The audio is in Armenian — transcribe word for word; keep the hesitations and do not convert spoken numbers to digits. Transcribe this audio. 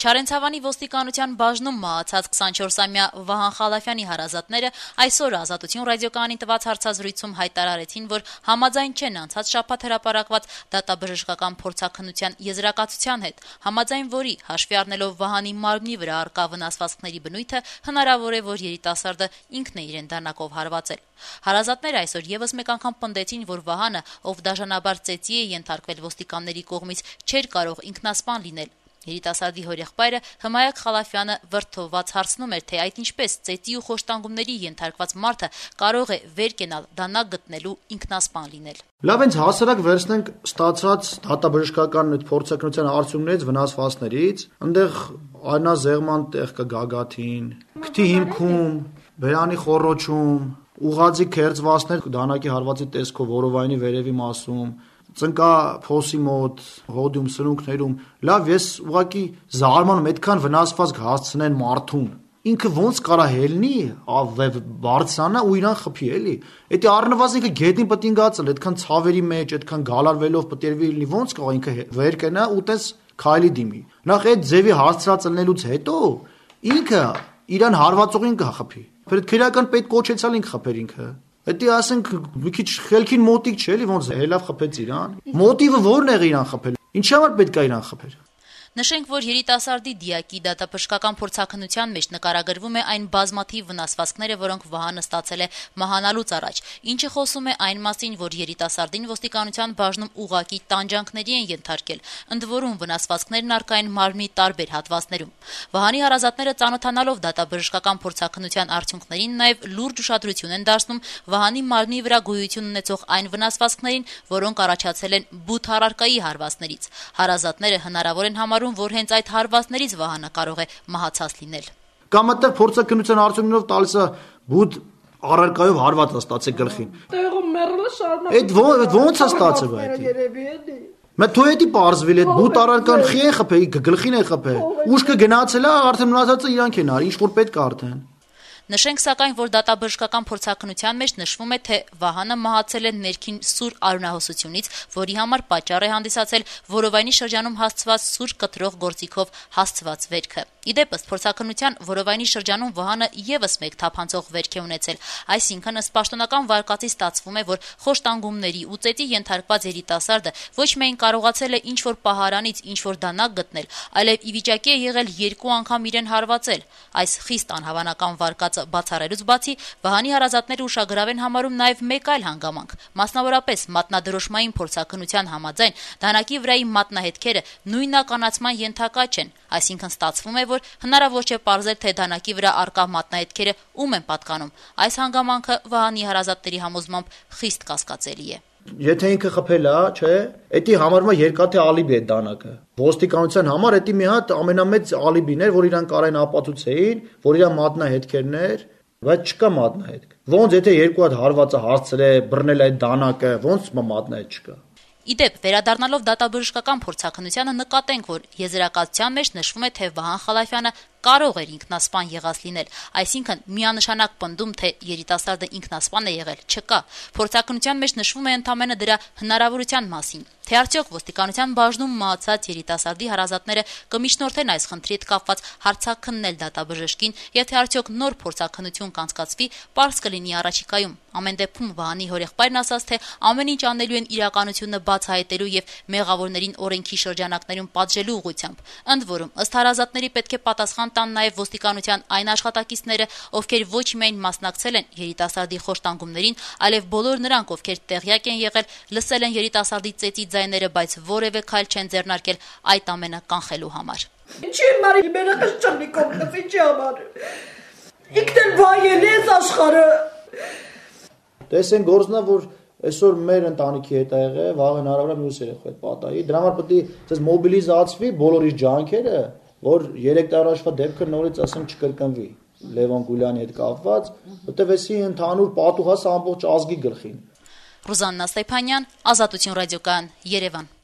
Չարենցավանի ոստիկանության բաժնում մահացած քսանչորսամյա Վահան Խալաֆյանի հարազատները այսօր Ազատություն ռադիոկայանին տված հարցազրույցում հայտարարեցին, որ համաձայն չեն անցած շաբաթ հրապարակված դատաբժշկական փորձաքննության եզրակացության հետ, համաձայն որի հաշվի առնելով Վահանի մարմնի վրա առկա վնասվածքների բնույթը հնարավոր է, որ երիտասարդը ինքն է իրեն դանակով հարվածել։ Հարազատները այսօր եւս մեկ անգամ պնդեցին, որ Վահանը, ով դաժանաբար ծեծի է ենթարկվել ոստիկանների կողմից, չէր կարող ինքնասպան լինել։ Երիտասարդի հորեղբայրը Հմայակ Խալաֆյանը վրդովված հարցնում էր, թե այդ ինչպես ծեծի ու խոշտանգումների ենթարկված մարդը կարող է վեր կենալ դանակ գտնելու ինքնասպան լինել։ Լավ, հենց հասարակ վերցնենք ստացած դատաբժշկական այդ փորձաքննության արդյունքներից վնասվածքներից, այնտեղ անազեղման տեղ կա գագաթին, քթի հիմքում, բերանի խոռոչում, ուղղաձի քերծվածներ դանակի հարվածի տեսքով որովայնի վերևի մասում, ծնկա փոսի մոտ, հոդում, սրունքներում, լավ, ես ուղղակի զարմանում այդքան վնասված հասցնեն մարդուն։ Ինքը ոնց կարա հելնի, բարձրանա ու իրան խփի, էլի։ Էդի առնվազն ինքը գետին պետք է գացել, այդքան ցավերի մեջ, այդքան գալարվելով պետք է լինի, ոնց կարող ինքը վեր կենա ու տես քայլի դիմի։ Նախ այդ ձևի հասցրածելնելուց հետո ինքը իրան հարվածողին կխփի։ Բայց քրեական պետք կոչեցալ ինքը խփեր ինքը։ Դա ասենք մի քիչ խելքին մոտիկ չէ, էլի ոնց հելավ խփեց իրան։ Մոտիվը ո՞րն է իրան խփել։ Ինչի համար պետք է իրան խփեր։ Նշենք, որ երիտասարդի դիակի դատաբժշկական փորձաքննության մեջ նկարագրվում է այն բազմաթիվ վնասվածքները, որոնք Վահանը ստացել է մահանալուց առաջ, ինչը խոսում է այն մասին, որ երիտասարդին ոստիկանության բաժնում ուղղակի տանջանքների են ենթարկել, ընդ որում վնասվածքներն առկա են մարմնի տարբեր հատվածներում։ Վահանի հարազատները ծանոթանալով դատաբժշկական փորձաքննության արդյունքներին նաև լուրջ ուշադրություն են դարձնում Վահանի մարմնի վրա գոյություն ունեցող այն վնասվածքներին, որոնք առաջացել են բութ առարկայի հարվածներից։ Հարազատները հնարավոր են համարում, որ հենց այդ հարվածներից Վահանը կարող է մահացած լինել։ Կամ այդտեղ փորձաքննության արդյունքներով տալիս է բութ առարկայով հարված է ստացել գլխին։ Տեղում մեռելը շարունակ։ Այդ ո՞նց է ստացել այդ։ Մե թույ էդի պարզվել այդ բութ առարկան խի է խփել, գլխին է խփել։ Ուշքը գնացել է, արդեն մնացածը իրանք են արի, ինչ որ պետք է արդեն։ Նշենք սակայն, որ դատաբժշկական փորձաքննության մեջ նշվում է, թե Վահանը մահացել է ներքին սուր արյունահոսությունից, որի համար պատճառ է հանդիսացել որովայնի շրջանում հասցված սուր կտրող գործիքով հասցված վերքը։ Իդեպ ըստ փորձաքննության որովայնի շրջանում Վահանը եւս մեկ թափանցող վերք է ունեցել, այսինքն ըստ պաշտոնական վարկածի ստացվում է, որ խոշտանգումների ու ծեծի ենթարկված երիտասարդը ոչ միայն կարողացել է ինչ-որ պահարանից ինչ-որ դանակ գտնել, այլև ի վիճակի է եղել երկու անգամ իրեն հարվածել։ Այս խիստ անհավանական վարկածը բացառելուց բացի Վահանի հարազատները ուշագրավ են համարում նաև մեկ այլ հանգամանք, մասնավորապես մատնադրոշմային փորձաքննության համաձայն դանակի վրայի մատնահետքերը նույնականացման ենթակա չեն, այսինքն ստացվում է, որ հնարավոր չէ պարզել, թե դանակի վրա առկա մատնահետքերը ում են պատկանում։ Այս հանգամանքը Վահանի հարազատների համոզմամբ խիստ կասկածելի է։ Եթե ինքը խփել է, չէ, էդի համարվում է երկաթե ալիբի է դանակը։ Ոստիկանության համար էդի մի հատ ամենամեծ ալիբին էր, որ իրան կարային ապացուցեին, որ իրան մատնահետքերն էր, բայց չկա մատնահետք։ Ոնց եթե երկու հատ հարվածը հասցրել է, բռնել այդ դանակը, ոնց մատնահետք չկա։ Իդեպ, վերադառնալով դատաբժշկական փորձաքննությանը նկատենք, որ եզրակացության մեջ նշվում է, թե Վահան Խալաֆյանը կարող էր ինքնասպան եղած լինել, այսինքն միանշանակ պնդում, թե երիտասարդը ինքնասպան է եղել, չկա։ Փորձաքննության մեջ նշվում է ընդամենը դրա հնարավորության մասին, թե արդյոք ոստիկանության բաժնում մահացած երիտասարդի հարազատները կմիջնորդեն այս խնդրի հետ կապված հարցաքննել դատաբժշկին, եւ թե արդյոք նոր փորձաքննություն կանցկացվի, պարզ կլինի առաջիկայում։ Ամեն դեպքում Վահանի հորեղբայրն ասաց, թե ամեն ինչ անելու են իրականությունը բացահայտելու եւ մեղավորներին օրենքի շրջանակներում պատժելու ուղղությամբ։ Ընդ որում, ըստ հարազատների պետք է պատասխան տան նաև ոստիկանության այն աշխատակիցները, ովքեր ոչ միայն մասնակցել են երիտասարդի խոշտանգումներին, այլև բոլոր նրանք, ովքեր տեղյակ են եղել, լսել են երիտասարդի ծեծի ձայները, բայց որևէ քայլ չեն ձեռնարկել այդ ամենը կանխելու համար։ Ինչի՞ մարի մենախս չունի կողմից, ինչի՞ համար։ Ինքն էլ վայել է աշխարհը։ Տեսեն գործնա, որ այսօր մեր ընտանիքի հետ ա եղել, վաղ հնարավոր է մյուս երեխու հետ պատահի։ Դրա համար պետք է ցես մոբիլիզացվի բոլորի ջանքերը, որ երեք տարի առաջվա դեպքը նորից ասեմ չկրկնվի Լևոն Գուլյանի հետ կապված, որտեղ էսի ընդհանուր պատուհաս ամբողջ ազգի գլխին։ Ռուզաննա Ստեփանյան, Ազատություն ռադիոկայան, Երևան։